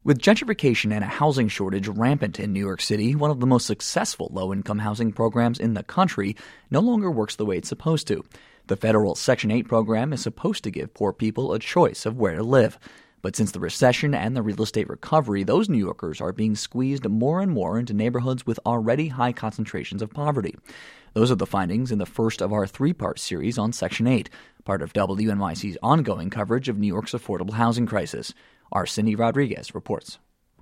With gentrification and a housing shortage rampant in New York City, one of the most successful low-income housing programs in the country no longer works the way it's supposed to. The federal Section 8 program is supposed to give poor people a choice of where to live. But since the recession and the real estate recovery, those New Yorkers are being squeezed more and more into neighborhoods with already high concentrations of poverty. Those are the findings in the first of our three-part series on Section 8, part of WNYC's ongoing coverage of New York's affordable housing crisis. Our Cindy Rodriguez reports.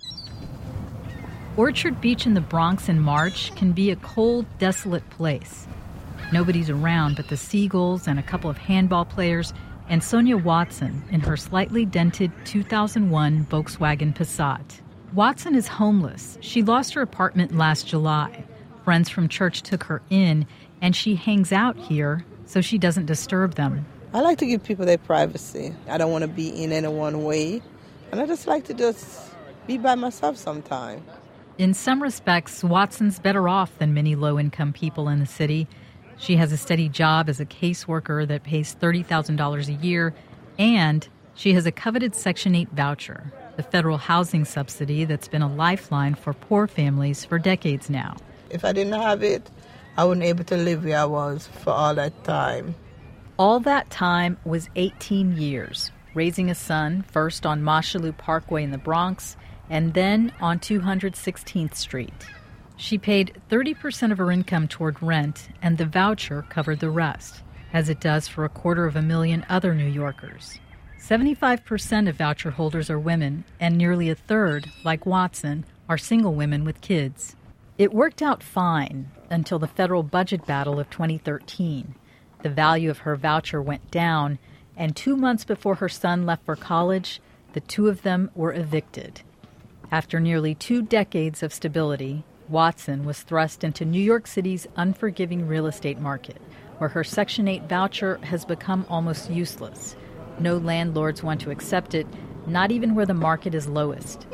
Orchard Beach in the Bronx in March can be a cold, desolate place. Nobody's around but the seagulls and a couple of handball players and Sonia Watson in her slightly dented 2001 Volkswagen Passat. Watson is homeless. She lost her apartment last July. Friends from church took her in, and she hangs out here so she doesn't disturb them. I like to give people their privacy. I don't want to be in any one way. And I just like to just be by myself sometime. In some respects, Watson's better off than many low-income people in the city. She has a steady job as a caseworker that pays $30,000 a year, and she has a coveted Section 8 voucher, the federal housing subsidy that's been a lifeline for poor families for decades now. If I didn't have it, I wouldn't be able to live where I was for all that time. All that time was 18 years. Raising a son, first on Mosholu Parkway in the Bronx, and then on 216th Street. She paid 30% of her income toward rent, and the voucher covered the rest, as it does for 250,000 other New Yorkers. 75% of voucher holders are women, and nearly a third, like Watson, are single women with kids. It worked out fine until the federal budget battle of 2013. The value of her voucher went down, and 2 months before her son left for college, the two of them were evicted. After nearly 2 decades of stability, Watson was thrust into New York City's unforgiving real estate market, where her Section 8 voucher has become almost useless. No landlords want to accept it, not even where the market is lowest.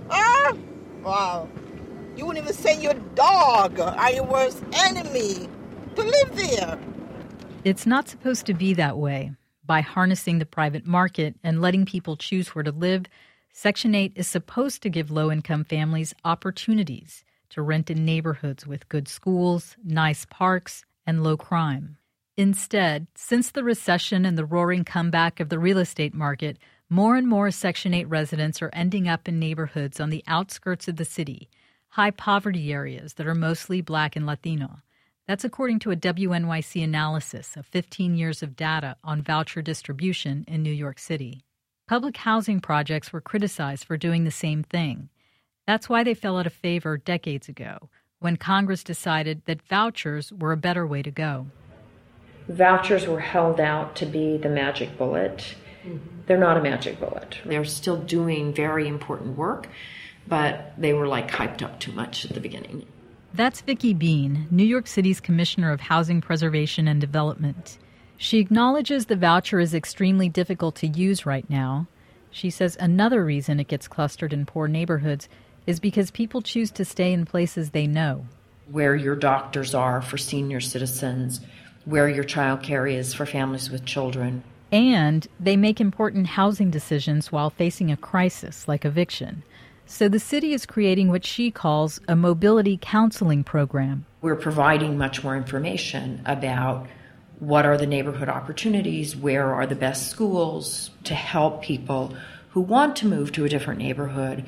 Wow. You wouldn't even send your dog or your worst enemy to live there. It's not supposed to be that way. By harnessing the private market and letting people choose where to live, Section 8 is supposed to give low-income families opportunities to rent in neighborhoods with good schools, nice parks, and low crime. Instead, since the recession and the roaring comeback of the real estate market, more and more Section 8 residents are ending up in neighborhoods on the outskirts of the city, high poverty areas that are mostly Black and Latino. That's according to a WNYC analysis of 15 years of data on voucher distribution in New York City. Public housing projects were criticized for doing the same thing. That's why they fell out of favor decades ago, when Congress decided that vouchers were a better way to go. Vouchers were held out to be the magic bullet. They're not a magic bullet. They're still doing very important work, but they were hyped up too much at the beginning. That's Vicki Bean, New York City's Commissioner of Housing Preservation and Development. She acknowledges the voucher is extremely difficult to use right now. She says another reason it gets clustered in poor neighborhoods is because people choose to stay in places they know. Where your doctors are for senior citizens, where your child care is for families with children. And they make important housing decisions while facing a crisis like eviction. So the city is creating what she calls a mobility counseling program. We're providing much more information about what are the neighborhood opportunities, where are the best schools to help people who want to move to a different neighborhood,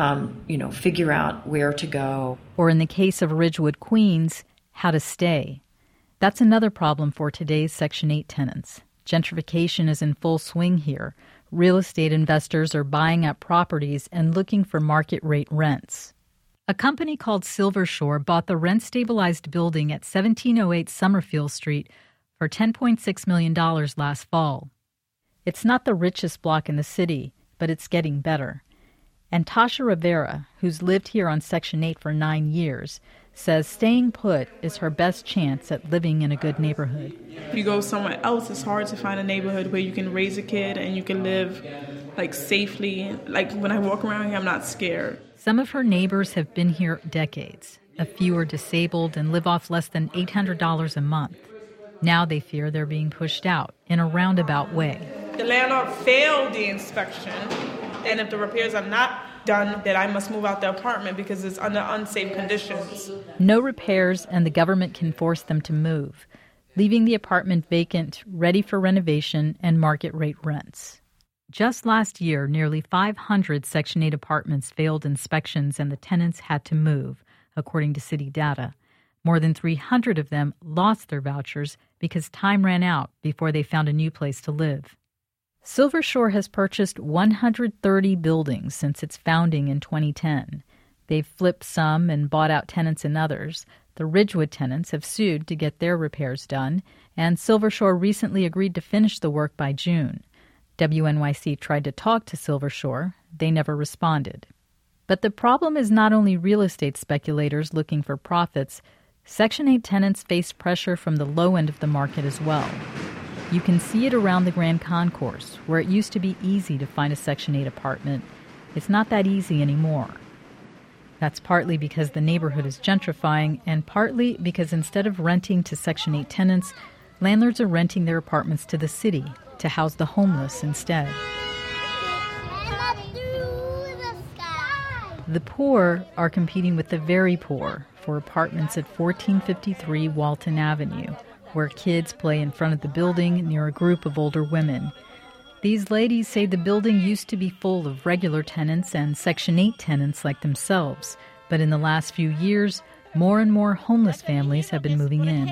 figure out where to go. Or in the case of Ridgewood, Queens, how to stay. That's another problem for today's Section 8 tenants. Gentrification is in full swing here. Real estate investors are buying up properties and looking for market-rate rents. A company called Silvershore bought the rent-stabilized building at 1708 Summerfield Street for $10.6 million last fall. It's not the richest block in the city, but it's getting better. And Tasha Rivera, who's lived here on Section 8 for 9 years, says staying put is her best chance at living in a good neighborhood. If you go somewhere else, it's hard to find a neighborhood where you can raise a kid and you can live safely. When I walk around here, I'm not scared. Some of her neighbors have been here decades. A few are disabled and live off less than $800 a month. Now they fear they're being pushed out in a roundabout way. The landlord failed the inspection, and if the repairs are not done that I must move out the apartment because it's under unsafe conditions. No repairs, and the government can force them to move, leaving the apartment vacant, ready for renovation and market-rate rents. Just last year, nearly 500 Section 8 apartments failed inspections and the tenants had to move, according to city data. More than 300 of them lost their vouchers because time ran out before they found a new place to live. Silver Shore has purchased 130 buildings since its founding in 2010. They've flipped some and bought out tenants in others. The Ridgewood tenants have sued to get their repairs done, and Silver Shore recently agreed to finish the work by June. WNYC tried to talk to Silver Shore. They never responded. But the problem is not only real estate speculators looking for profits. Section 8 tenants face pressure from the low end of the market as well. You can see it around the Grand Concourse, where it used to be easy to find a Section 8 apartment. It's not that easy anymore. That's partly because the neighborhood is gentrifying, and partly because instead of renting to Section 8 tenants, landlords are renting their apartments to the city to house the homeless instead. The poor are competing with the very poor for apartments at 1453 Walton Avenue, where kids play in front of the building near a group of older women. These ladies say the building used to be full of regular tenants and Section 8 tenants like themselves, but in the last few years, more and more homeless families have been moving in.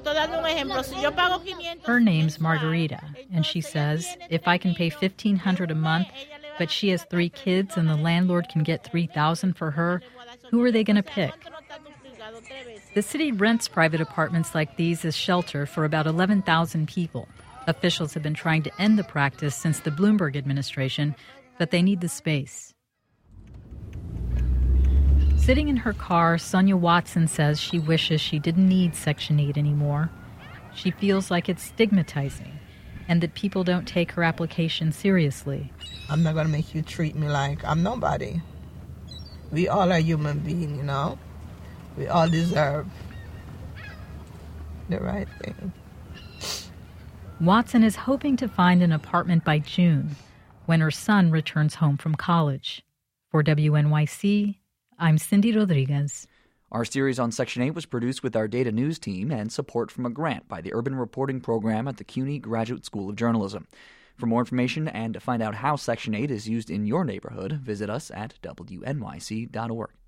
Her name's Margarita, and she says if I can pay $1,500 a month, but she has 3 kids and the landlord can get $3,000 for her, who are they going to pick? The city rents private apartments like these as shelter for about 11,000 people. Officials have been trying to end the practice since the Bloomberg administration, but they need the space. Sitting in her car, Sonia Watson says she wishes she didn't need Section 8 anymore. She feels like it's stigmatizing and that people don't take her application seriously. I'm not going to make you treat me like I'm nobody. We all are human beings, you know? We all deserve the right thing. Watson is hoping to find an apartment by June, when her son returns home from college. For WNYC, I'm Cindy Rodriguez. Our series on Section 8 was produced with our data news team and support from a grant by the Urban Reporting Program at the CUNY Graduate School of Journalism. For more information and to find out how Section 8 is used in your neighborhood, visit us at WNYC.org.